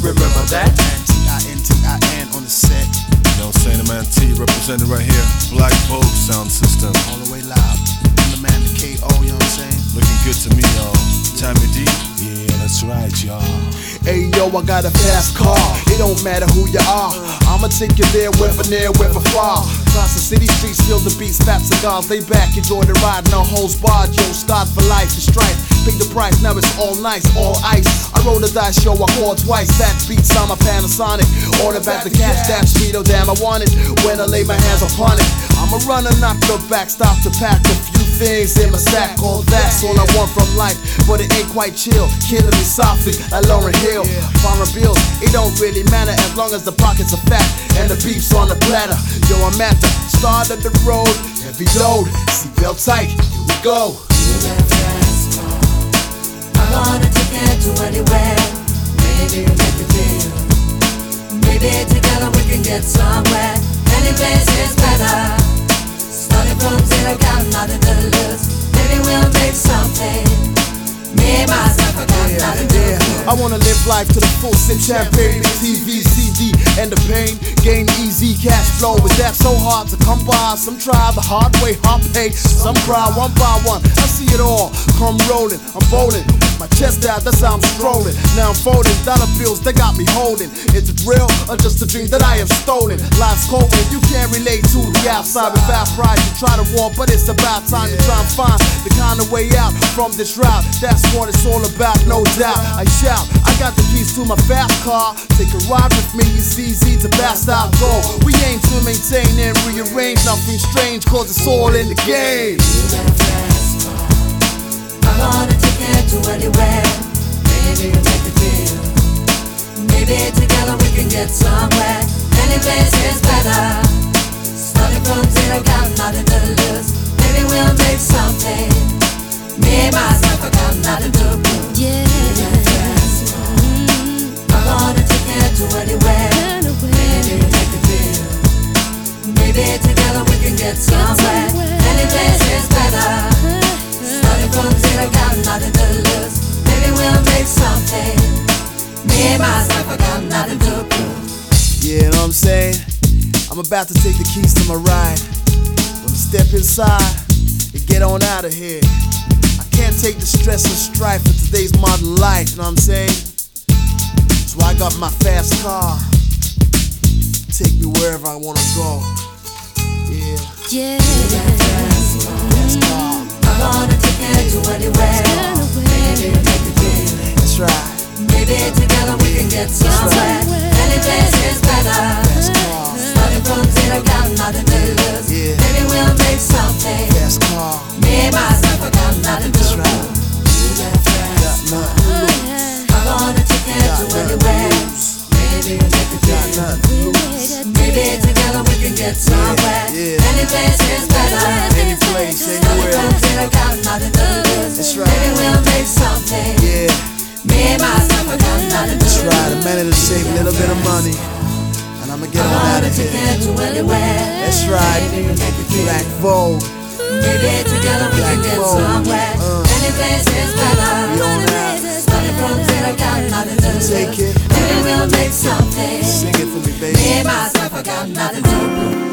remember that? T-I-N on the set. You know what I'm saying? The man T represented right here. Black Vogue sound system. All the way live. And the man, the K.O., you know what I'm saying? Looking good to me, y'all. Tommy D. Yeah, that's right, y'all. Hey yo, I got a fast car. It don't matter who you are. I'ma take you there, whether near, whether far. Across the city streets, feel the beats, fat cigars, lay back, enjoy the ride, no holds barred. Yo, start for life, the stripe. Pay the price, now it's all nice, all ice. I roll the dice, yo, I call twice. That beats on my Panasonic. Order back the cash, that speed, oh damn, I want it. When I lay my hands upon it, I'm a runner, not the back, stop to pack a few things in my sack. All that's all I want from life, but it ain't quite chill. Killing me softly, like Lauryn Hill. Foreign bills, it don't really matter as long as the pockets are fat and the beef's on the platter. Yo, I'm at the start of the road, heavy load, seatbelt tight, here we go. You got a fast car. I wanna take it to anywhere. Maybe make a deal. Maybe together we can get somewhere. Any place is better. Starting from zero, got nothing to lose. Maybe we'll make something. Me, myself, I got nothing to lose. I wanna live life to the full, sip champagne, TV, CD, and the pain. Gain easy cash flow, is that so hard to come by? Some try the hard way, hard pay. Some cry one by one, I see it all. Come rolling, I'm bowling. My chest out, that's how I'm strolling. Now I'm folding, dollar bills, they got me holding. Is it real or just a dream that I have stolen? Life's cold and you can't relate to the outside. Without pride, you try to walk, but it's about time to try and find the kind of way out from this route. That's what it's all about, no doubt. I shout, I got the keys to my fast car. Take a ride with me, it's easy to fast out go. We aim to maintain and rearrange, nothing strange, cause it's all in the game. You got a fast car. I wanna take it to anywhere. Maybe make a deal. Maybe together we can get somewhere. Any place is better. Starting from zero, got nothing to lose. Maybe we'll make something. Me, myself, I got nothing to prove. Yeah. You got a fast car. I wanna take it to anywhere. Maybe make a deal. Maybe together we can get somewhere. Any place is better. Starting from zero, got nothing to lose. Maybe we'll make something. Me, myself, I got nothing to prove. Yeah, you know what I'm saying? I'm about to take the keys to my ride. Gonna step inside and get on out of here. I can't take the stress and strife of today's modern life, you know what I'm saying? So I got my fast car. Take me wherever I wanna go. Yeah. Yeah. Fast car. I wanna take it to anywhere. Maybe make a deal. That's right. Maybe together we can get somewhere. Any place is better. Fast car. Starting from zero, got nothing to lose. Yeah. Maybe we'll make something. Fast car. Me, myself, I got nothing to That's prove. right. You got a fast Got car. nothing to lose. I wanna take it Got to nothing to anywhere. lose. Maybe make a Got deal. nothing to lose. Maybe together we can get somewhere. Yeah. Any place is better. Any place, Starting anywhere. from zero, got nothing to lose. That's right. Maybe we'll make something. Yeah. Me, myself, I got nothing to That's lose. right. A minute to save a little bit of money. And I'ma get I on out wanna of take here. it to anywhere. That's right. Maybe make a deal. Black Vogue. Maybe together we can get Vogue. somewhere. Any place is We better. on out. Starting from zero, got nothing to lose. Take it. Maybe we'll make something. Sing it for me, baby. Me, myself, I got nothing to prove.